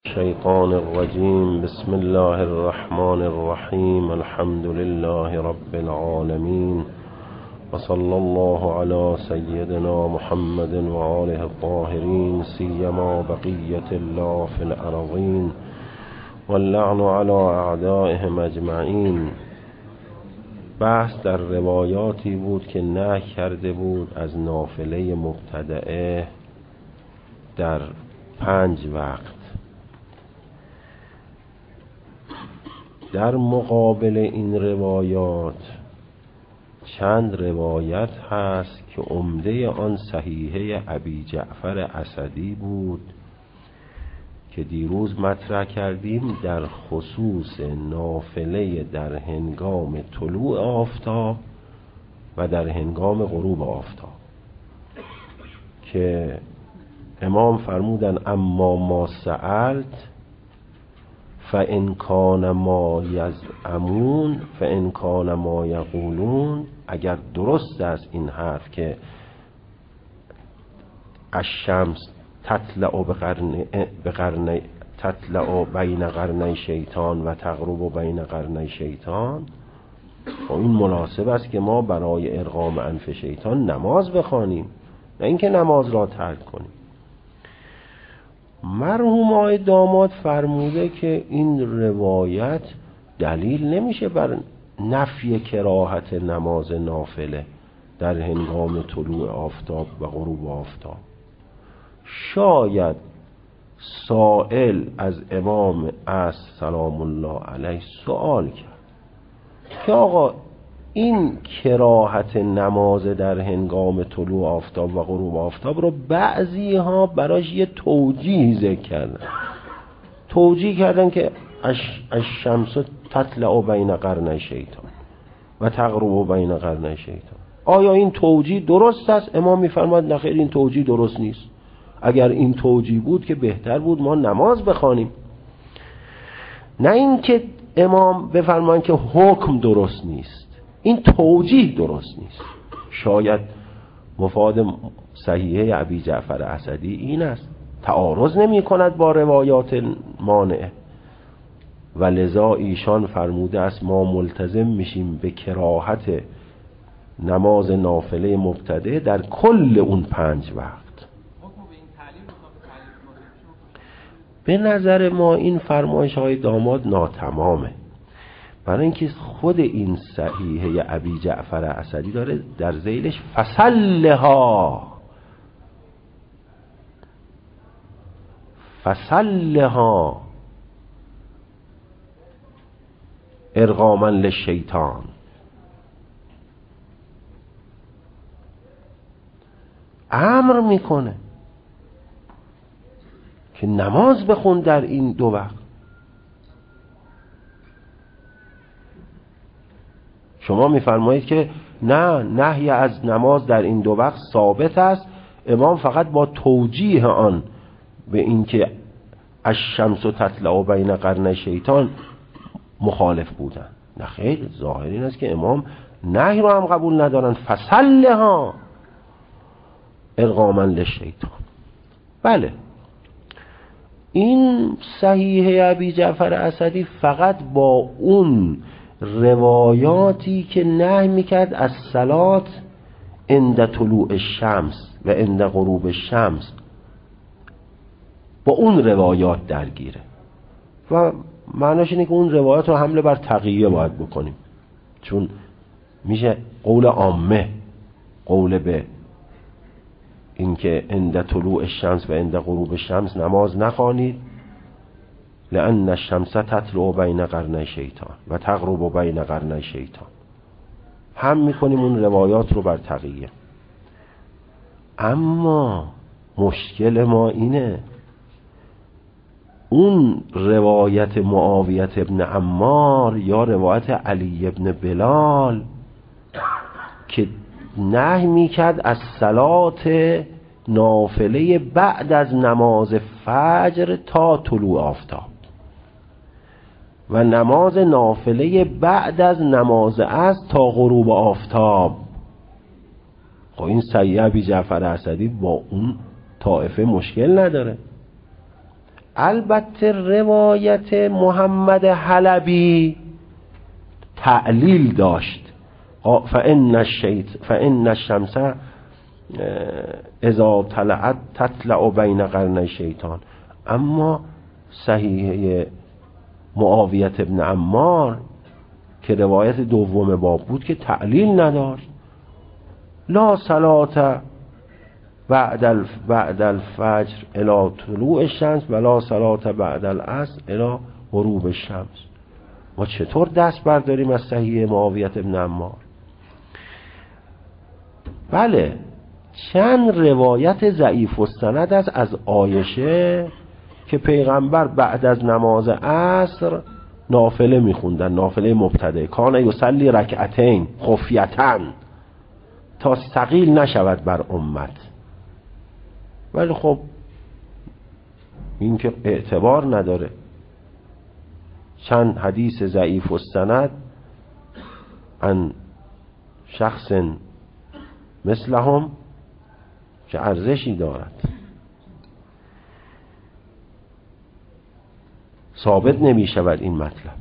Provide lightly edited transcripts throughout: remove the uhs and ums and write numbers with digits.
الشيطان الرجيم. بسم الله الرحمن الرحيم. الحمد لله رب العالمين، وصلى الله على سيدنا محمد وآله الطاهرين، سيما بقية الله في الأرضين، واللعن على أعدائهم أجمعين. بحث در روایاتی بود که نهی کرده بود از نافله مبتدعه در 5 وقت. در مقابل این روایات چند روایت هست که عمده آن صحیحه ابی جعفر اسدی بود که دیروز مطرح کردیم در خصوص نافله در هنگام طلوع آفتاب و در هنگام غروب آفتاب، که امام فرمودن اما ما سألت فإن کان ما یزعمون فإن کان ما یقولون. اگر درست است این حرف که الشمس تطلع بین قرنی شیطان و تغرب بین قرنی شیطان، و این مناسب است که ما برای ارغام انف شیطان نماز بخوانیم، نه اینکه نماز را ترک کنیم. مرحوم آقای داماد فرموده که این روایت دلیل نمیشه بر نفی کراهت نماز نافله در هنگام طلوع آفتاب و غروب آفتاب. شاید سائل از امام عصر سلام الله علیه سوال کرد که آقا این کراهت نماز در هنگام طلوع آفتاب و غروب آفتاب رو بعضی ها براش یه توجیه ذکر کردن. توجیه کردن که الشمس تطلع بین قرنی شیطان و تغرب بین قرنی شیطان. آیا این توجیه درست است؟ امام میفرماد نه خیر، این توجیه درست نیست. اگر این توجیه بود که بهتر بود ما نماز بخوانیم، نه اینکه امام بفرمان که حکم درست نیست، این توجیه درست نیست. شاید مفاد صحیحه ابی جعفر اسدی این است، تعارض نمی کند با روایات مانعه، و لذا ایشان فرموده است ما ملتزم میشیم به کراهت نماز نافله مبتدع در کل اون 5 وقت. به نظر ما این فرمایش های داماد ناتمامه، برای اینکه خود این صحیحه ابی جعفر اسدی داره در ذیلش فصلها ارغاما للشیطان. امر میکنه که نماز بخون در این 2 وقت. شما میفرمایید که نه، نهی از نماز در این 2 وقت ثابت است، امام فقط با توجیه آن به اینکه الشمس تطلع بین قرنی شیطان مخالف بودن. نه خیر، ظاهر این است که امام نهی رو هم قبول ندارن، فصلها ارغاما للشیطان. بله، این صحیحه ابی جعفر اسدی فقط با اون روایاتی که نهی میکرد از صلات عند طلوع الشمس و عند غروب الشمس، با اون روایات درگیره، و معناش اینه که اون روایات رو حمله بر تقیه باید بکنیم، چون میشه قول عامه، قول به اینکه عند طلوع الشمس و عند غروب الشمس نماز نخوانید، لأن الشمس تطلع بین قرنی شیطان و تغرب بین قرنی شیطان، هم میکنیم اون روایات رو بر تقیه. اما مشکل ما اینه اون روایت معاویت ابن عمار یا روایت علی ابن بلال که نهی میکرد از صلات نافله بعد از نماز فجر تا طلوع آفتاب و نماز نافله بعد از نماز عصر تا غروب آفتاب، خب این صحیحه ابی جعفر اسدی با اون طائفه مشکل نداره. البته روایت محمد حلبی تعلیل داشت، فإن الشمس اذا طلعت تطلع بین قرنی شیطان. اما صحیح معاویه ابن عمار که روایت دوم باب بود که تعلیل نداشت، لا صلاة بعد الفجر الى طلوع الشمس ولا صلاة بعد العصر الى غروب الشمس. ما چطور دست برداریم از صحیح معاویه ابن عمار؟ بله، چند روایت ضعیف السند است از عایشه که پیغمبر بعد از نماز عصر نافله میخوندن، نافله مبتدئ، کان یصلی رکعتین خفیةً تا ثقیل نشود بر امت. ولی خب این که اعتبار نداره. چند حدیث ضعیف السند عن شخص مثلهم که ارزشی دارد، ثابت نمی شود این مطلب.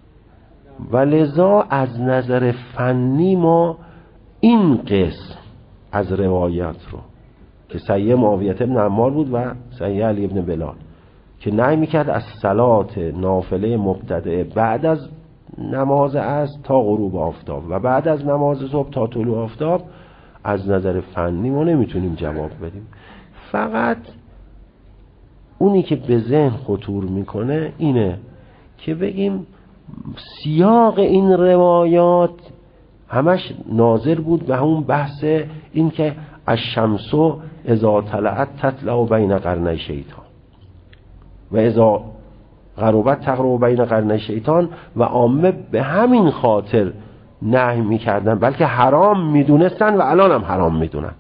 ولذا از نظر فنی ما این قسم از روایت رو که صحیح معاویه ابن عمار بود و صحیح علی ابن بلال که نهی میکرد از صلات نافله مبتدئ بعد از نماز عصر تا غروب آفتاب و بعد از نماز صبح تا طلوع آفتاب، از نظر فنی ما نمیتونیم جواب بدیم. فقط اونی که به ذهن خطور میکنه اینه که بگیم سیاق این روایات همش ناظر بود به همون بحث این که الشمس اذا طلعت تطلع بین قرنی شیطان و اذا غربت تغرب بین قرنی شیطان، و عامه به همین خاطر نهی میکردن، بلکه حرام میدونستن و الان هم حرام میدونن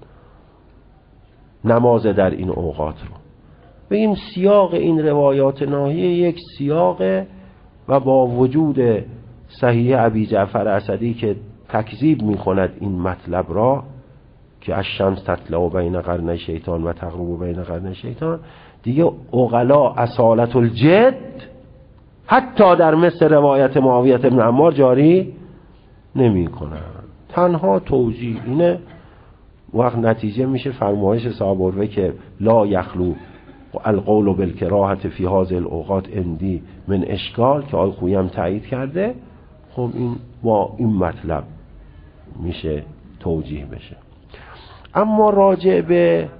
نماز در این اوقات رو. بگیم سیاق این روایات ناهیه یک سیاق و با وجود صحیح ابی جعفر اسدی که تکذیب میکند این مطلب را که الشمس تطلع بین قرنی شیطان و تغرب بین قرنی شیطان، دیگه عقلا اصالت الجد حتی در مثل روایت معاویه ابن عمار جاری نمی کنن. تنها توجیه اینه. وقت نتیجه میشه فرمایش صاحب الروه که لا یخلو القول بالکراهة فی هذه الاوقات عندی من اشکال که آقای خویی هم تایید کرده. خب این با این مطلب میشه توجیه بشه. اما راجع به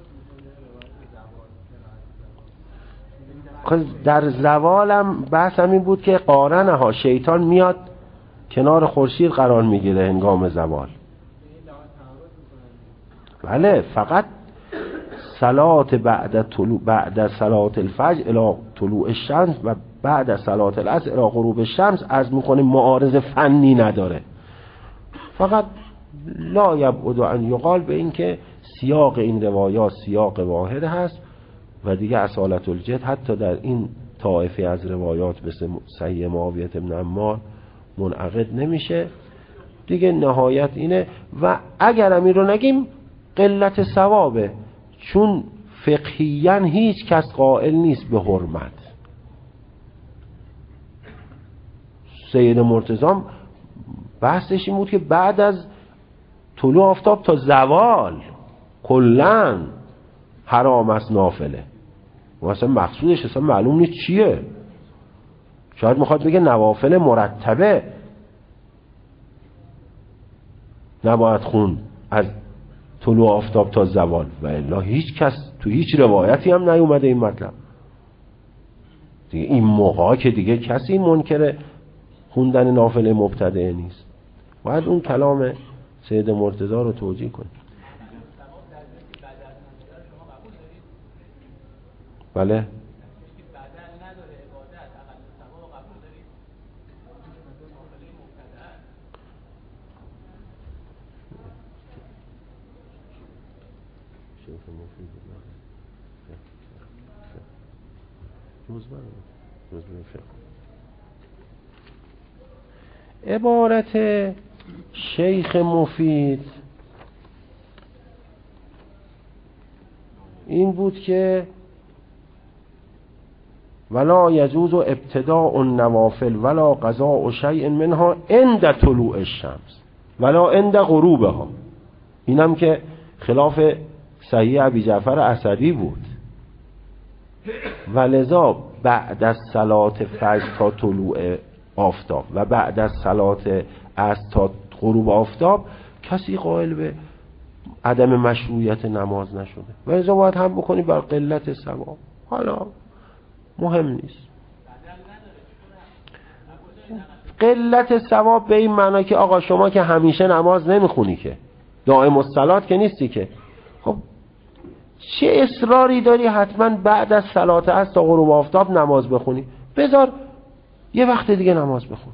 در زوالم بحثم این بود که قارنه ها شیطان میاد کنار خورشید قرار میگیره هنگام زوال. بله، فقط صلات بعد صلات الفجر الی طلوع الشمس و بعد صلات العصر الی غروب الشمس از میکنه معارض فنی نداره. فقط لا یبعد ان یقال به این که سیاق این روایات سیاق واحد هست و دیگه اصالت الجد حتی در این طائفه از روایات مثل صحیح معاویه ابن عمار منعقد نمیشه دیگه. نهایت اینه و اگرم این رو نگیم قلت ثوابه، چون فقهیاً هیچ کس قائل نیست به حرمت. سید مرتضی بحثش این بود که بعد از طلوع آفتاب تا زوال کلاً حرام است نافله. مثلا مقصودش اصلا معلوم نیست چیه. شاید میخواد بگه نوافل مرتبه نباید خون از طلوع آفتاب تا زوال، و الا هیچ کس تو هیچ روایتی هم نیومده این مطلب دیگه. این موقع که دیگه کسی منکر خوندن نافله مبتدئ نیست. باید اون کلام سید مرتضی رو توجیه کنیم. بله عبارت شیخ مفید این بود که ولا یجوز ابتداء النوافل ولا قضاء شیء منها عند طلوع الشمس ولا عند غروبها. اینم که خلاف صحیح ابی جعفر اسدی بود. ولذا بعد از صلات فجر تا طلوع آفتاب و بعد از صلات عصر تا غروب آفتاب کسی قائل به عدم مشروعیت نماز نشده. ولذا باید هم بکنی بر قلت ثواب. حالا مهم نیست قلت ثواب به این معنی که آقا شما که همیشه نماز نمیخونی که دائم الصلات که نیستی که، خب چه اصراری داری حتما بعد از صلات عصر تا غروب آفتاب نماز بخونی؟ بذار یه وقت دیگه نماز بخون.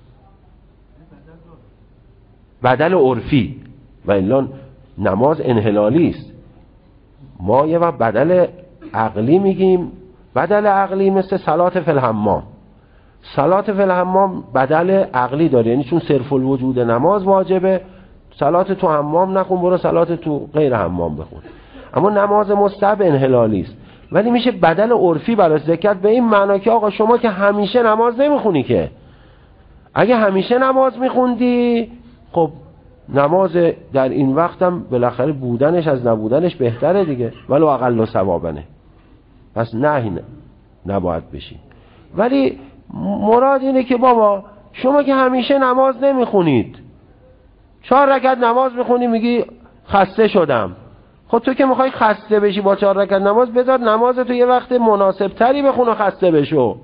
بدل عرفی و الا نماز انحلالی است. ما یه وقت بدل عقلی میگیم. بدل عقلی مثل صلات فی الحمام. صلات فی الحمام بدل عقلی داره، یعنی چون صرف الوجود نماز واجبه، صلات تو حمام نخون، برو صلات تو غیر حمام بخون. اما نماز مستحب انحلالی است، ولی میشه بدل عرفی براش ذکر به این معنا که آقا شما که همیشه نماز نمیخونی که، اگه همیشه نماز میخوندی خب نماز در این وقتم بالاخره بودنش از نبودنش بهتره دیگه، ولو اقل و ثوابنه، پس نه نباید بشی. ولی مراد اینه که بابا شما که همیشه نماز نمیخونید، 4 رکعت نماز میخونی میگی خسته شدم. خب تو که میخوای خسته بشی با 4 رکعت نماز، بذار نماز تو یه وقت مناسب تری بخون و خسته بشو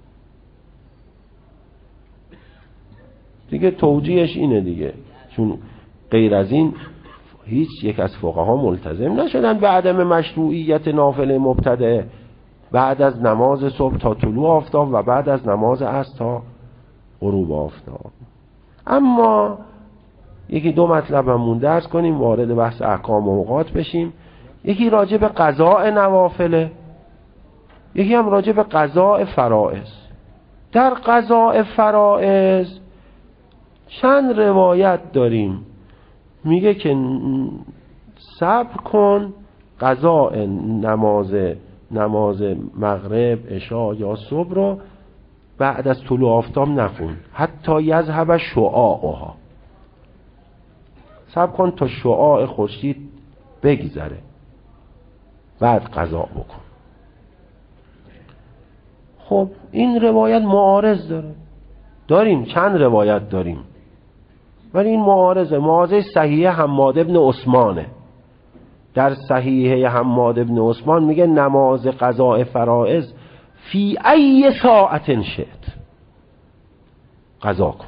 دیگه. توجیهش اینه دیگه، چون غیر از این هیچ یک از فقها ملتزم نشدن به عدم مشروعیت نافله مبتدئ بعد از نماز صبح تا طلوع آفتاب و بعد از نماز عصر تا غروب آفتاب. اما یکی 2 مطلب همون درس کنیم، وارد بحث احکام و اوقات بشیم. یکی راجع به قضاء نوافله، یکی هم راجع به قضاء فرائض. در قضاء فرائض چند روایت داریم، میگه که صبر کن قضاء نماز مغرب، عشا یا صبح رو بعد از طلوع آفتاب نخون حتی یذهب شعاعها. صبر کن تا شعاع خورشید بگذره بعد قضا بکن. خب این روایت معارض داریم چند روایت داریم، ولی این معارضه صحیح حماد ابن عثمانه. در صحیح حماد ابن عثمان میگه نماز قضاء فرائض فی ای ساعت شئت قضا کن.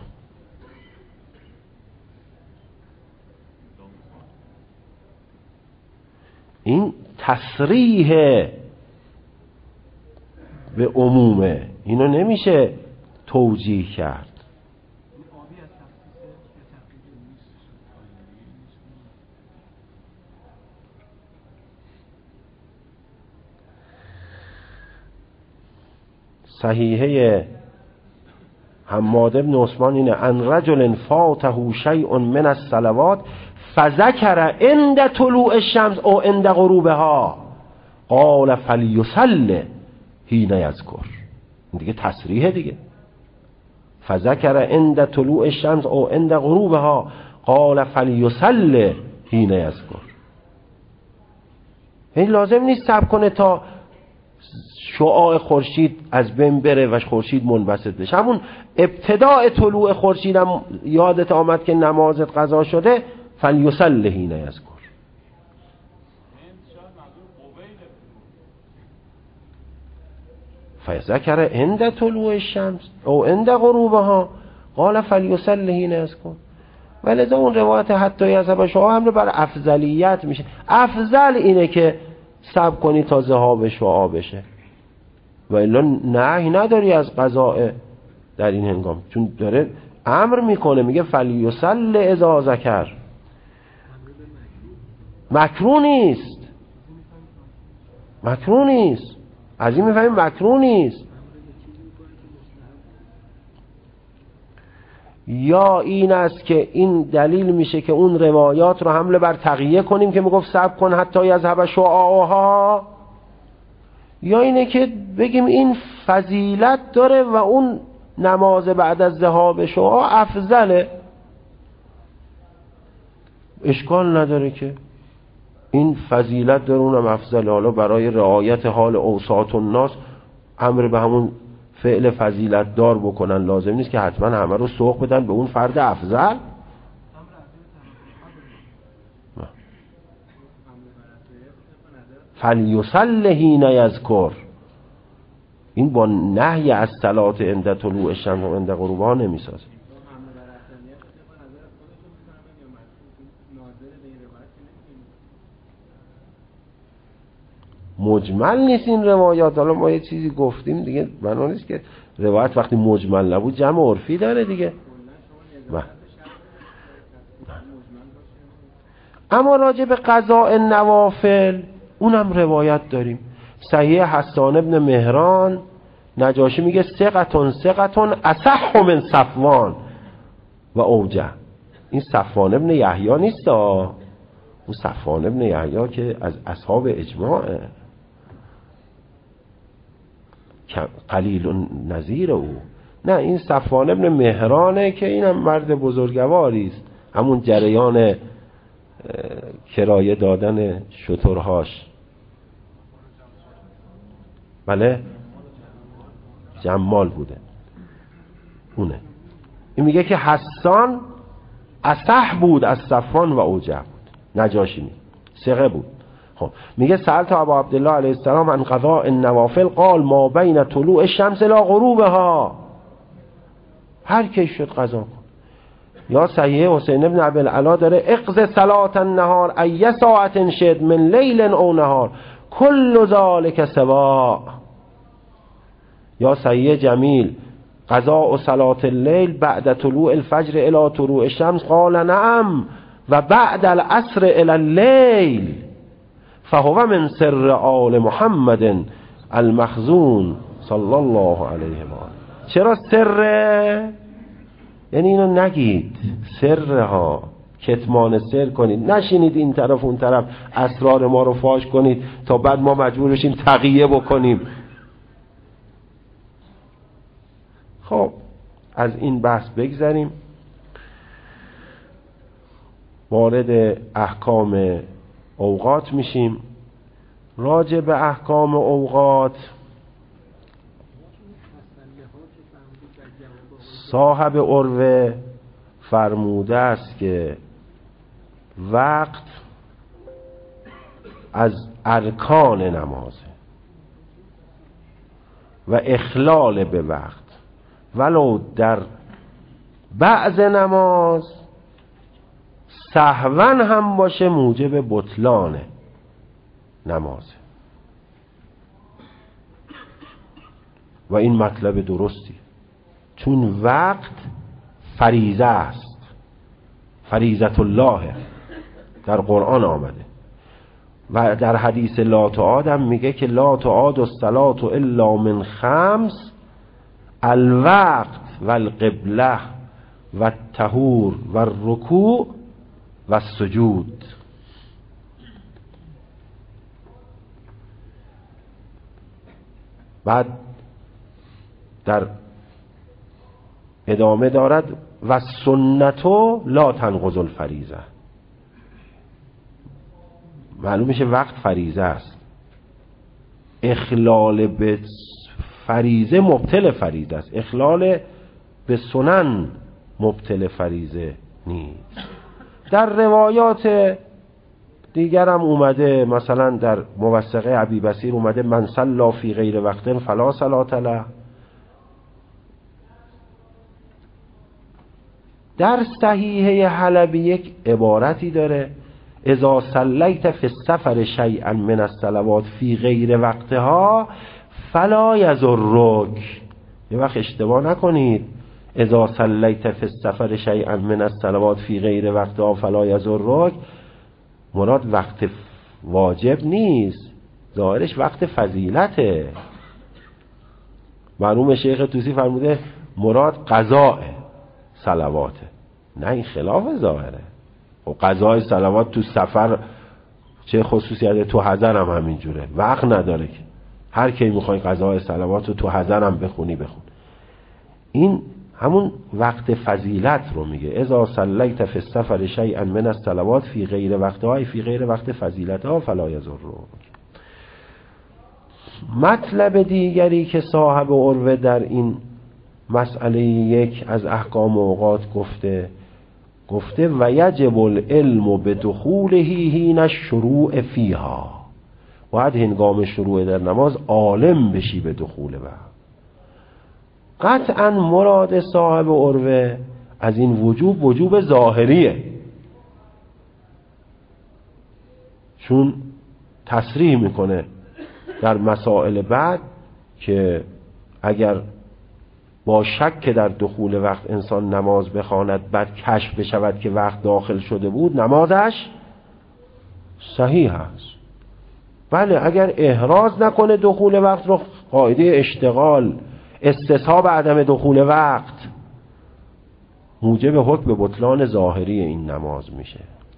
این تصریح به عمومه، اینو نمیشه توجیه کرد. صحیحه حماد بن عثمان اینه ان رجل فاته شیء من الصلوات فذكر عند طلوع الشمس او عند غروبها قال فليصلي حين يذكر. دیگه تصریحه دیگه. فذكر عند طلوع الشمس او عند غروبها قال فليصلي حين يذكر. این لازم نیست صبر کنه تا شعاع خورشید از بین بره و خورشید منبسط بشه. همون ابتداء طلوع خورشید هم یادت آمد که نمازت قضا شده، فلیصلی حین یذکر. فذکر عند طلوع الشمس او عند غروبها قال فلیصلی حین یذکر. ولذا اون روایت حتی یذهب شعاع هم رو بر افضلیت میشه. افضل اینه که صبر کنی تا ذهاب شعاع بشه، و الا نهی نداری از قضاء در این هنگام، چون داره امر میکنه، میگه فلیصلی اذا ذکر. مکروه نیست از این میفهمیم مکروه نیست. یا این است که این دلیل میشه که اون روایات رو حمله بر تقیه کنیم که میگفت صبر کن حتی یذهب شعاعها، یا اینه که بگیم این فضیلت داره و اون نماز بعد از ذهاب شعاع افضله؟ اشکال نداره که این فضیلت داره اونم افضله. حالا برای رعایت حال اوساط الناس امر به همون فعل فضیلت دار بکنن، لازم نیست که حتما همه رو سوق بدن به اون فرد افضل. فلیصلی حین یذکر، این با نهی از صلات عند طلوع الشمس و عند غروبها نمیسازه. مجمل نیست این روایات. حالا ما یه چیزی گفتیم دیگه، بنا نیست که روایت وقتی مجمل نبود جمع عرفی داره دیگه. اما راجع به قضاء نوافل اونم روایت داریم. صحیح حسان ابن مهران، نجاشی میگه ثقتون اصح من صفوان و اوجه. این صفوان ابن یحیی نیست، اون صفوان ابن یحیی که از اصحاب اجماعه، قلیل نظیر او. نه، این صفوان ابن مهرانه که اینم مرد بزرگواری است، همون جریان کرایه دادن شترهاش. بله، جمال بوده اونه. این میگه که حسان اصح بود از صفوان و اوجه بود. نجاشی می ثقه بود. خب میگه سألت ابا عبدالله علیه السلام عن قضاء النوافل قال ما بین طلوع الشمس الى غروبها، هر کی شد قضا کن. یا صحیح حسین ابن ابی العلا داره اقض صلات النهار ای ساعت شد من لیل او نهار کل ذلک سواء. یا صحیح جمیل قضاء صلات اللیل بعد طلوع الفجر الى طلوع الشمس قال نعم و بعد العصر الى اللیل فهو من سر آل محمد المخزون صلی الله علیه و آله. چرا سره؟ یعنی اینو نگید، سرها کتمان سر کنید، نشینید این طرف اون طرف اسرار ما رو فاش کنید تا بعد ما مجبور بشیم تقیه بکنیم. خب از این بحث بگذریم، وارد احکام اوقات میشیم. راجع به احکام اوقات صاحب عروه فرموده است که وقت از ارکان نمازه و اخلال به وقت ولو در بعض نماز سهوا هم باشه موجب بطلان نمازه. و این مطلب درستی، چون وقت فریضه است، فریضت الله در قرآن آمده و در حدیث لا تعاد هم میگه که لا تعاد الصلاة الا من خمس الوقت و القبله و الطهور و الرکوع و السجود. بعد در ادامه دارد و سنتو لا تنقض الفریضه. معلوم میشه وقت فریضه است، اخلال به فریضه مبطل فریضه است، اخلال به سنن مبطل فریضه نیست. در روایات دیگر هم اومده، مثلا در موثقه ابی بصیر اومده من صلی فی غیر وقت فلا صلاة له. در صحیحه حلبی یک عبارتی داره اذا صلیت فی السفر شیئا من الصلوات فی غیر وقتها فلا یضرک. یه وقت اشتباه نکنید، اذا صلیت فی السفر شیئا من الصلوات فی غیر وقتها فلا یضرک مراد وقت واجب نیست، ظاهرش وقت فضیلته. مرحوم شیخ طوسی فرموده مراد قضاء صلواته، نه این خلاف ظاهره. و قضاء صلوات تو سفر چه خصوصیت، تو حضر هم همینجوره، وقت نداره که هر کی میخوای قضاء صلوات رو تو حضرم بخونی بخون. این همون وقت فضیلت رو میگه. اذا صلیت فی السفر شیئا من الصلوات فی غیر وقتها، فی غیر وقت فضیلتها فلا یضر. مطلب دیگری که صاحب عروه در این مسئله یک از احکام اوقات گفته و یجب العلم بدخوله حین الشروع فیها، باید هنگام شروع در نماز عالم بشی به دخول وقت. قطعا مراد صاحب عروه از این وجوب ظاهریه، چون تصریح میکنه در مسائل بعد که اگر با شک در دخول وقت انسان نماز بخواند بعد کشف بشود که وقت داخل شده بود، نمازش صحیح است. بله اگر احراز نکنه دخول وقت رو، قاعده اشتغال استصحاب عدم دخول وقت موجب حکم بطلان ظاهری این نماز میشه.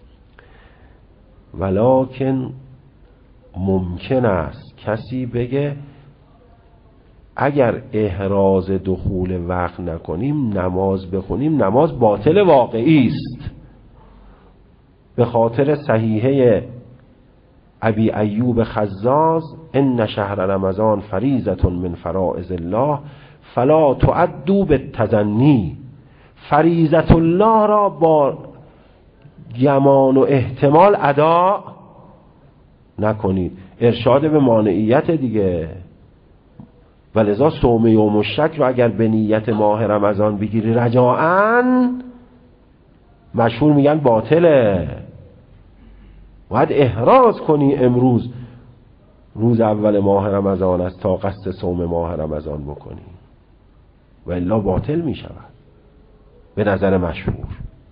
ولکن ممکن است کسی بگه اگر احراز دخول وقت نکنیم نماز بخونیم نماز باطل واقعی است، به خاطر صحیحه ابی ایوب خزاز ان شهر رمضان فریضة من فرائض الله فلا تعدوا بالتظنی، فریضة الله را با گمان و احتمال ادا نکنید. ارشاد به مانعیت دیگه. ولذا صوم یوم الشک رو اگر به نیت ماه رمضان بگیری رجاءً، مشهور میگن باطله. باید احراز کنی امروز روز اول ماه رمضان است تا قصد صوم ماه رمضان بکنی، و الا باطل میشود به نظر مشهور.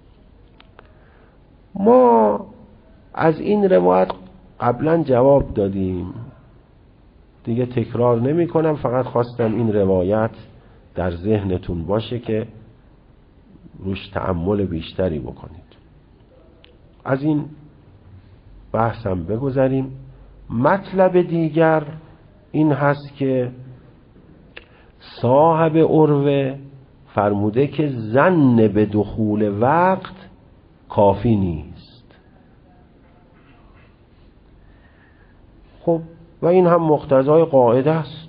ما از این روایت قبلا جواب دادیم دیگه، تکرار نمی کنم، فقط خواستم این روایت در ذهنتون باشه که روش تأمل بیشتری بکنید. از این بحثم بگذاریم. مطلب دیگر این هست که صاحب عروه فرموده که ظن به دخول وقت کافی نیست. خب و این هم مقتضای قاعده است.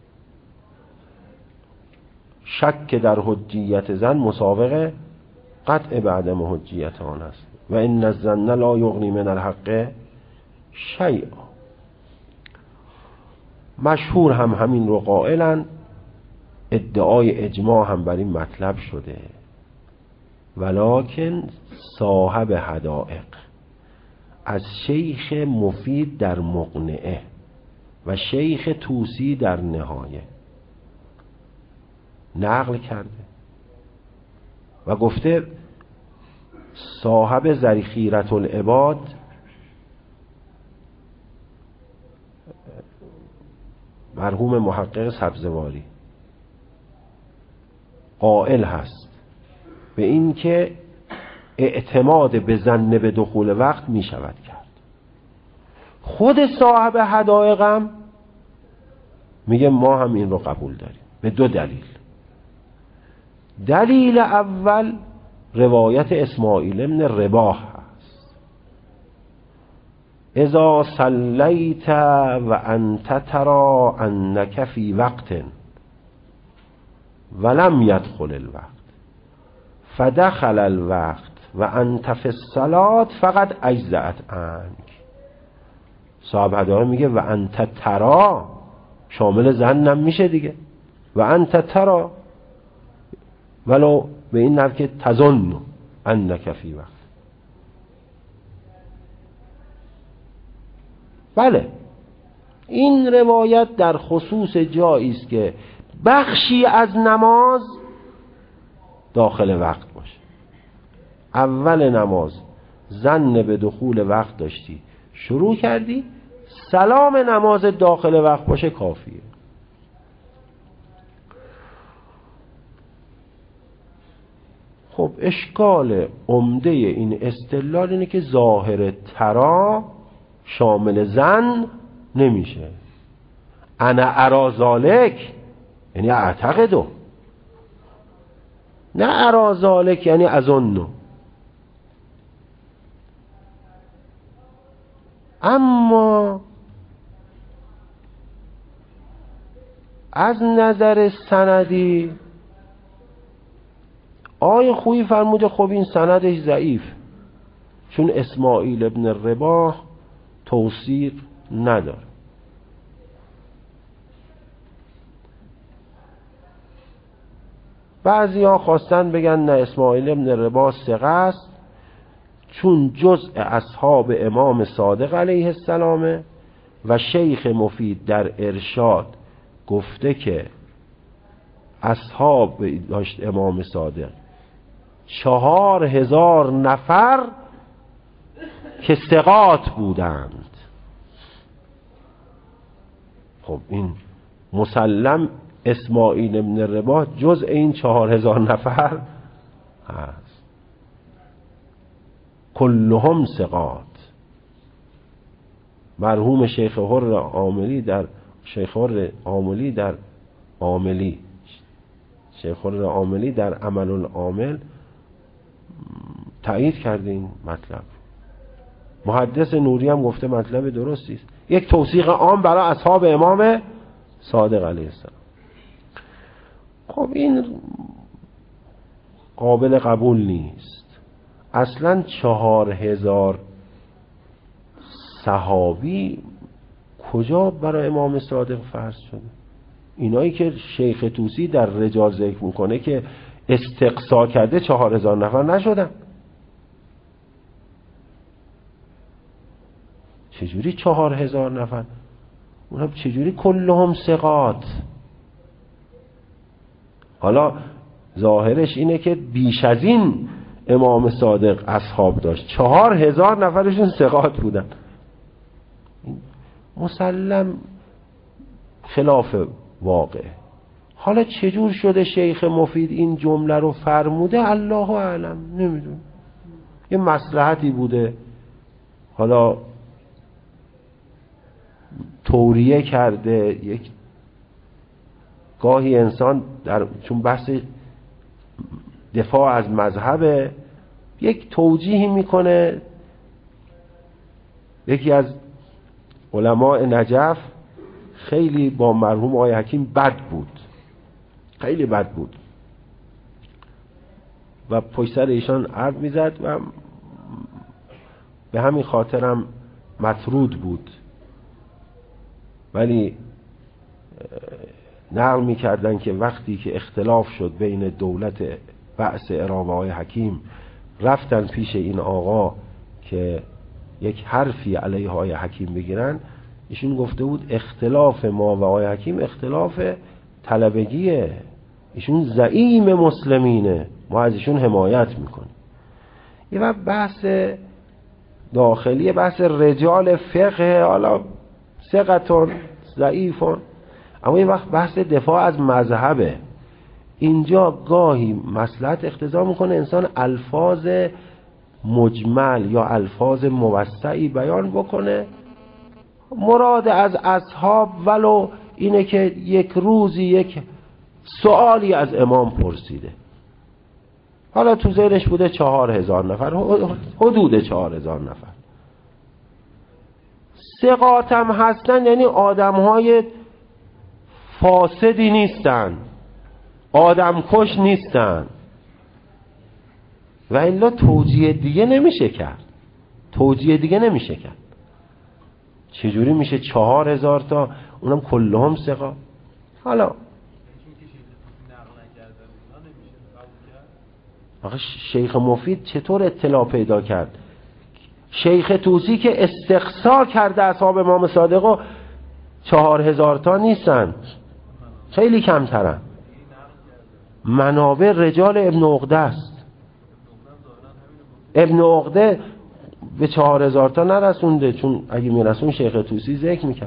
شک در حجیت ظن مساوق قطع بعدم حجیت آن است و ان الظن لا یغنی من الحق شیئا. مشهور هم همین رو قائلن، ادعای اجماع هم بر این مطلب شده. ولکن صاحب حدائق از شیخ مفید در مقنعه و شیخ توسی در نهایه نقل کرده و گفته صاحب ذخیرة العباد مرحوم محقق سبزواری قائل هست به این که اعتماد به ظن به دخول وقت می شود کرد. خود صاحب حدائقم میگه ما هم این رو قبول داریم به دو دلیل. دلیل اول روایت اسماعیل بن رباح هست. اذا صلیت و انت ترى انک فی وقت ولم يدخل الوقت فدخل الوقت و انت فی الصلاة فقط اجزأت عنک. صاحب حدائق میگه و انت ترى شامل ظنم میشه دیگه، و انت ترى ولو به این نحو که تظن انک فی وقت. بله این روایت در خصوص جایی است که بخشی از نماز داخل وقت باشه. اول نماز ظن به دخول وقت داشتی، شروع کردی، سلام نماز داخل وقت باشه کافیه. خب اشکال عمده این استدلال اینه که ظاهر ترا شامل ظن نمیشه. انا ارا ذالک یعنی اعتقدو، نه ارا ذالک یعنی اظنو. اما از نظر سندی آقای خویی فرموده خب این سندش ضعیف، چون اسماعیل ابن رباح توثیق نداره. بعضی ها خواستن بگن نه اسماعیل ابن رباح ثقه است، چون جزء اصحاب امام صادق علیه السلامه و شیخ مفید در ارشاد گفته که اصحاب داشت امام صادق 4000 نفر که ثقات بودند. خب این مسلم اسماعیل ابن رباح جزء این 4000 نفر هست، کلهم ثقات. مرحوم شیخ حر عاملی در عمل العامل تایید کرده این مطلب. محدث نوری هم گفته مطلب درستی است، یک توثیق عام برای اصحاب امام صادق علیه السلام. خب این قابل قبول نیست. اصلا 4000 صحابی کجا برای امام صادق فرض شده؟ اینایی که شیخ طوسی در رجال ذکر میکنه که استقصا کرده 4000 نفر نشدن. چجوری 4000 نفر؟ اونها چجوری کلهم ثقات؟ حالا ظاهرش اینه که بیش از این امام صادق اصحاب داشت، 4000 نفرشون ثقات بودن. مسلم خلاف واقع. حالا چجور شده شیخ مفید این جمله رو فرموده؟ الله اعلم، نمیدونم. یه مصلحتی بوده، حالا توریه کرده. یک گاهی انسان چون بحث دفاع از مذهب یک توجیهی میکنه. یکی از علماء نجف خیلی با مرحوم آقای حکیم بد بود، خیلی بد بود و پشت سر ایشان حرف میزد و به همین خاطرم مطرود بود. ولی نقل میکردن که وقتی که اختلاف شد بین دولت بعث عراق و آقای حکیم، رفتن پیش این آقا که یک حرفی علیه آقای حکیم بگیرن. ایشون گفته بود اختلاف ما و آقای حکیم اختلاف طلبگیه، ایشون زعیم مسلمینه، ما از ایشون حمایت میکنیم. یه وقت بحث داخلی، بحث رجال فقه، حالا ثقتون ضعیفون، اما یه وقت بحث دفاع از مذهبه. اینجا گاهی مصلحت اقتضا میکنه انسان الفاظ مجمل یا الفاظ موسعی بیان بکنه. مراد از اصحاب ولو اینه که یک روزی یک سوالی از امام پرسیده، حالا تو ذهنش بوده 4000 نفر، حدود 4000 نفر. ثقات هم هستن، یعنی آدم‌های فاسدی نیستن، آدم کش نیستن، و الا توجیه دیگه نمیشه کرد. چجوری میشه 4000 تا اونم کلهم ثقات؟ حالا آخه شیخ مفید چطور اطلاع پیدا کرد؟ شیخ طوسی که استقصا کرده اصحاب امام صادق و 4000 تا نیستن، خیلی کمترن. منابع رجال ابن عقده است. ابن عقده به 4000 تا نرسونده، چون اگه میرسون شیخ طوسی ذکر میکرد.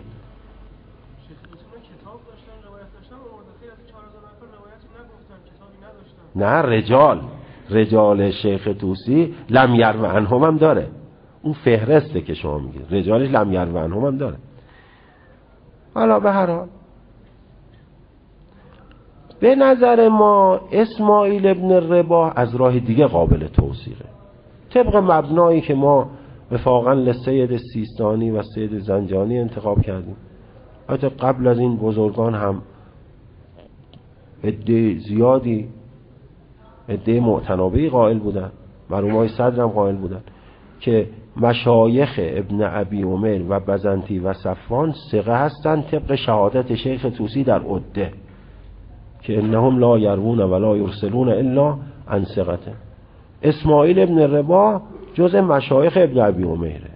نه، رجال شیخ طوسی لم یرو عنهم هم داره. اون فهرسته که شما میگید، رجالش لم یرو عنهم هم داره. حالا به هر حال به نظر ما اسماعیل ابن رباح از راه دیگه قابل توثیقه، طبق مبنایی که ما وفاقاً لسید سیستانی و سید زنجانی انتخاب کردیم. حتی قبل از این بزرگان هم عده زیادی، عده معتنابی قائل بودن، مرحومای صدر هم قائل بودن که مشایخ ابن ابی عمر و بزنطی و صفوان ثقه هستند طبق شهادت شیخ طوسی در عده که انهم لا یروون ولا یرسلون الا عن ثقته. اسماعیل ابن رباح جز مشایخ ابن ابی عمره.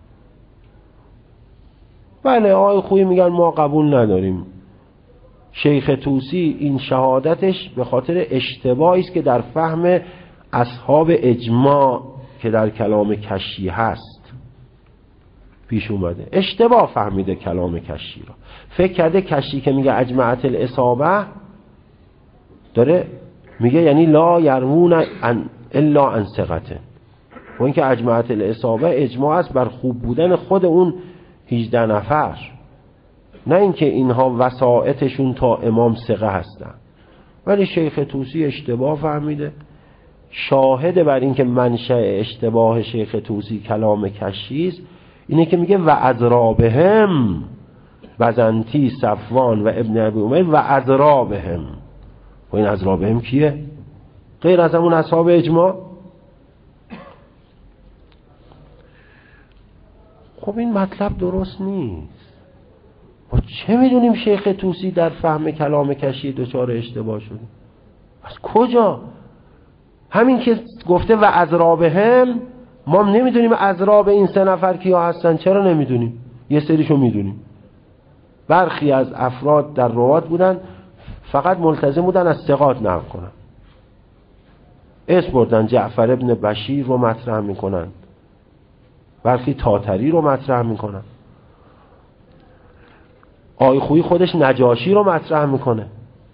بله آقای خویی میگن ما قبول نداریم. شیخ طوسی این شهادتش به خاطر اشتباهی است که در فهم اصحاب اجماع که در کلام کشی هست پیش اومده، اشتباه فهمیده کلام کشی را. فکر کرده کشی که میگه اجمعت الاصابه داره میگه یعنی لا یروون الا عن ثقته، و اینکه اجمعت الاصابه اجماع است بر خوب بودن خود اون 18 نفر، نه اینکه اینها وسائطشون تا امام ثقه هستن. ولی شیخ طوسی اشتباه فهمیده. شاهد بر اینکه منشأ اشتباه شیخ طوسی کلام کشی است اینه که میگه و اضرابهم، بزنطی، صفوان و ابن ابی عمر و اضرابهم. و این اضرابهم کیه؟ غیر از همون اصحاب اجماع. خب این مطلب درست نیست. ما چه میدونیم شیخ طوسی در فهم کلام کشی دچار اشتباه شده؟ از کجا؟ همین که گفته و اضرابهم، ما نمیدونیم اضراب این 3 نفر کیا هستن. چرا نمیدونیم؟ یه سریشو میدونیم. برخی از افراد در روات بودن فقط ملتزم بودن از ثقات نقل کنن. اسم بردن جعفر ابن بشیر رو مطرح میکنن، برخی تاتری رو مطرح میکنن، آقای خویی خودش نجاشی رو مطرح میکنه.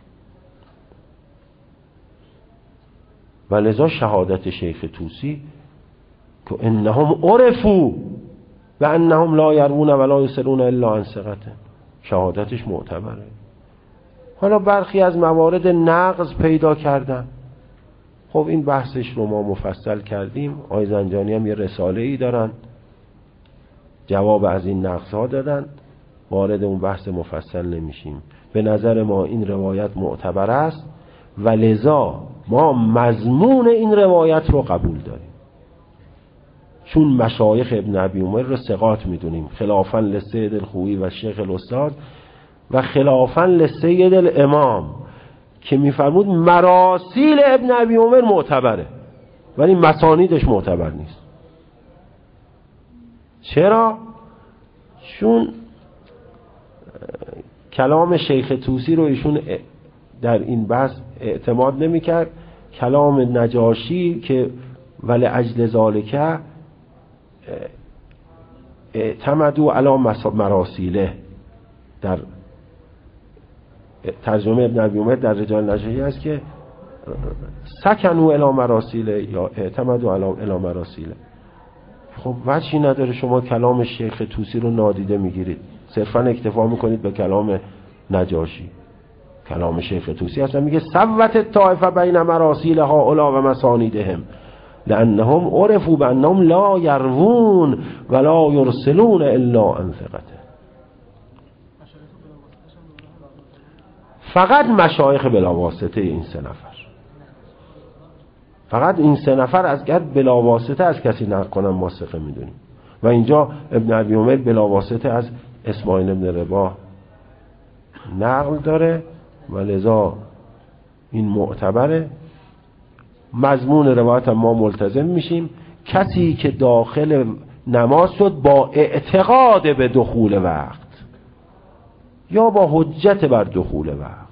و لذا شهادت شیخ طوسی که انهم عرفوا و انهم لا یروون ولا یرسلون الا عن ثقته، شهادتش معتبره. حالا برخی از موارد نقض پیدا کردن، خب این بحثش رو ما مفصل کردیم. آقای زنجانی هم یه رساله ای دارن جواب از این نقض‌ها دادن، وارد اون بحث مفصل نمیشیم. به نظر ما این روایت معتبر است و لذا ما مضمون این روایت رو قبول داریم، چون مشایخ ابن ابی عمر رو ثقات میدونیم، خلافاً لسید الخویی و شیخ الاستاد و خلافاً لسید الامام که میفرمود مراسیل ابن ابی عمر معتبره ولی مسانیدش معتبر نیست. چرا؟ چون کلام شیخ طوسی رو ایشون در این بحث اعتماد نمی‌کرد. کلام نجاشی که ولی اجل ذالکه اعتمدوا علی مراسیله، در ترجمه ابن ابی عمر در رجال نجاشی هست که سکنوا الی مراسیله یا اعتمدوا علی مراسیله. خب وجهی نداره شما کلام شیخ طوسی رو نادیده میگیرید، صرفا اکتفا میکنید به کلام نجاشی. کلام شیخ طوسی اصلا میگه سوت الطائفه بین مراسیل هؤلاء و مسانیدهم لانهم عرفوا بانهم لا یروون ولا یرسلون الا عن ثقته. فقط مشایخ بلاواسطه این 3 نفر، فقط این 3 نفر از گرد بلاواسطه از کسی نقل کنن ما ثقه میدونیم. و اینجا ابن ابی عمر بلاواسطه از اسماعیل ابن رباح نقل داره و لذا این معتبره. مضمون روایت ما ملتزم میشیم. کسی که داخل نماز شد با اعتقاد به دخول وقت یا با حجت بر دخول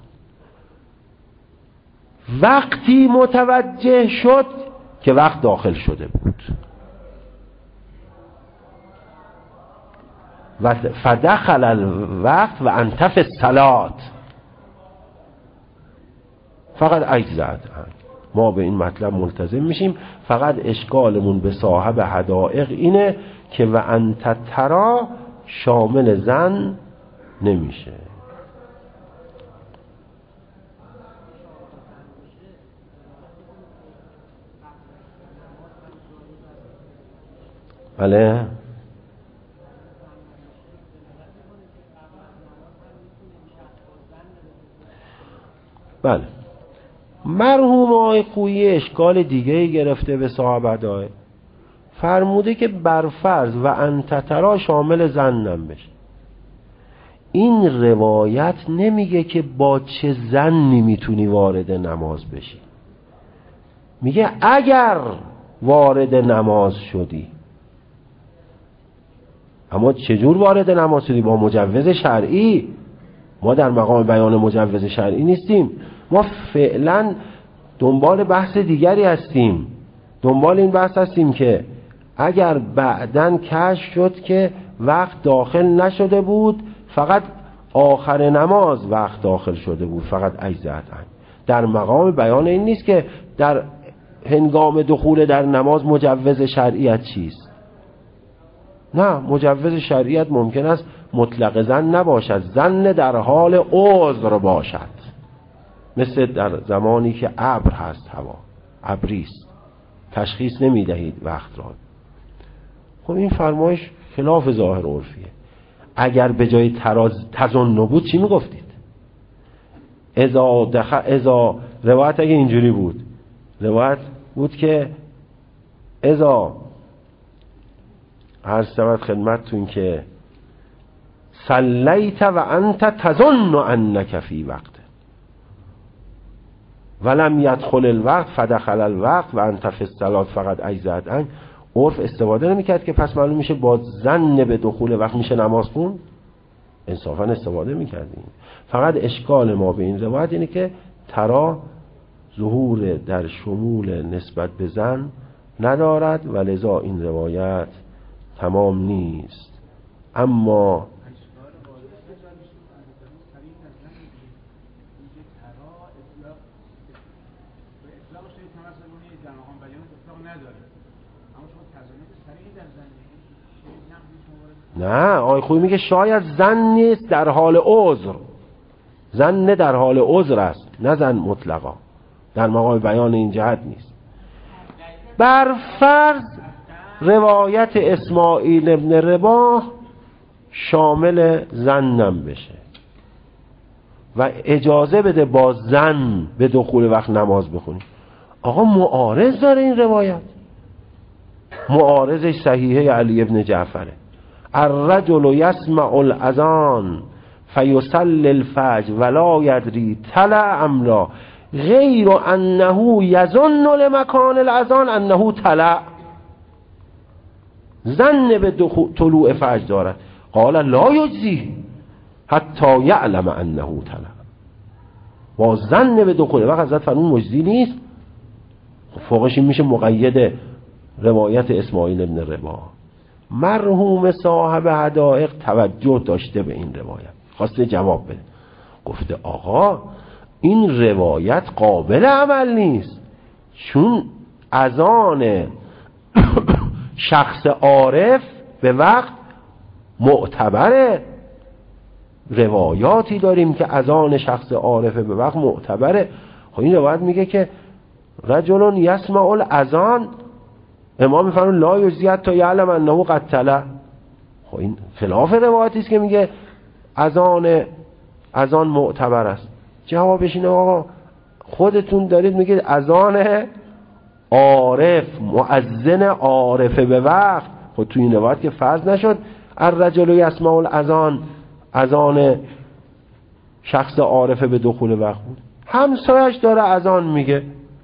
وقتی متوجه شد که وقت داخل شده بود و فدخل الوقت و انتف الصلاة، فقط اجزاء ما به این مطلب ملتزم میشیم. فقط اشکالمون به صاحب حدائق اینه که و انت ترا شامل زن نمیشه. بله بله. مرحوم آقای خویی اشکال دیگه گرفته به صاحب هدایق، فرموده که برفرض و انتترا شامل زنم بشه. این روایت نمیگه که با چه زنی میتونی وارد نماز بشی، میگه اگر وارد نماز شدی. اما چجور وارد نماز شدی؟ با مجوز شرعی. ما در مقام بیان مجوز شرعی نیستیم، ما فعلا دنبال بحث دیگری هستیم. دنبال این بحث هستیم که اگر بعداً کشف شد که وقت داخل نشده بود، فقط آخر نماز وقت داخل شده بود، فقط اجزاء. در مقام بیان این نیست که در هنگام دخول در نماز مجوز شرعیت چیست. نه، مجوز شرعیت ممکن است مطلق زن نباشد، زن در حال عذر باشد، مثل در زمانی که ابر هست، هوا ابریست، تشخیص نمی دهید وقت را. خب این فرمایش خلاف ظاهر عرفیه. اگر به جای تظن بود چی می گفتید؟ ازا روایت اگه اینجوری بود، روایت بود که ازا هر سبت خدمتتون که صلیت و انت تظن انک فی وقت ولم یدخل الوقت فدخل الوقت و انت فی الصلاة فقط اجزأت عنک. عرف استفاده نمیکرد که پس معلوم میشه با ظن به دخول وقت میشه نماز خوند؟ انصافا استفاده میکردیم. فقط اشکال ما به این روایت اینه که ترا ظهور در شمول نسبت به زن ندارد و لذا این روایت تمام نیست. اما نه، آقای خویی میگه شاید زن نیست در حال عذر، زن در حال عذر است، نه زن مطلقا، در مقام بیان این جهت نیست. بر فرض روایت اسماعیل ابن رباح شامل زنم بشه و اجازه بده با زن به دخول وقت نماز بخونی. آقا معارض داره این روایت، معارضش صحیحه علی ابن جعفره. الرجل یسمع الاذان فیصلی الفجر ولا یدری طلع ام لا غیر انه یظن لمکان الاذان انه طلع. ظن به طلوع فجر دارد. قال لا یجزی حتی یعلم انه طلع. با ظن به دخول وقت حضرت فرمود مجزی نیست. فوقش این میشه مقید روایت اسماعیل ابن رباح. مرحوم صاحب حدائق توجه داشته به این روایت، خواسته جواب بده. گفته آقا این روایت قابل عمل نیست، چون اذان شخص عارف به وقت معتبره. روایاتی داریم که اذان شخص عارف به وقت معتبره. خب این روایت میگه که رجل یسمع الاذان، امام میفرمون لا یجزی تا یعلم انه قد طلع. خب این خلاف روایتی است که میگه اذان معتبر است. جوابش اینه آقا خودتون دارید میگید اذان عارف، مؤذن عارف به وقت. خب تو این روایت که فرض نشد الرجل یسمع الاذان، اذان شخص عارف به دخول وقت بود. همسایش داره اذان میگه،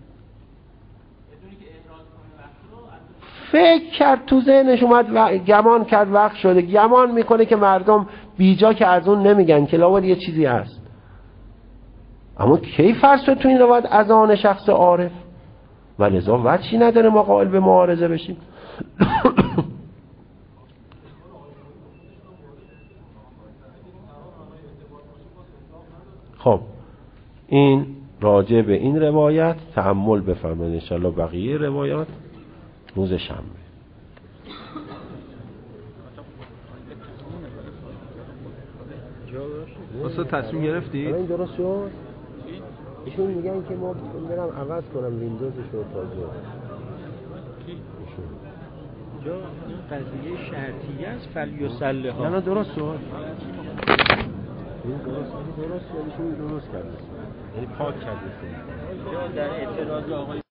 فکر کرد تو ذهنش اومد و گمان کرد وقت شده، گمان میکنه که مردم بیجا که از اون نمیگن که لابد یه چیزی هست. اما کی فرض شد تو این روایت اذان شخص عارف؟ و لذا وجهی نداره ما قائل به معارضه بشیم. خب این راجع به این روایت تأمل بفرمایید. انشالله بقیه روایات روز شنبه. جو واسه تصمیم گرفتید؟ این درست شد؟ ایشون میگن که ما برم عوض کنم ویندوزشو تازه. ایشون جا این قضیه شرطیه است فلیسله ها. نه درست شد. این درست شد. ایشون درست کرده. یعنی پاک کرده. در اعتراض آقای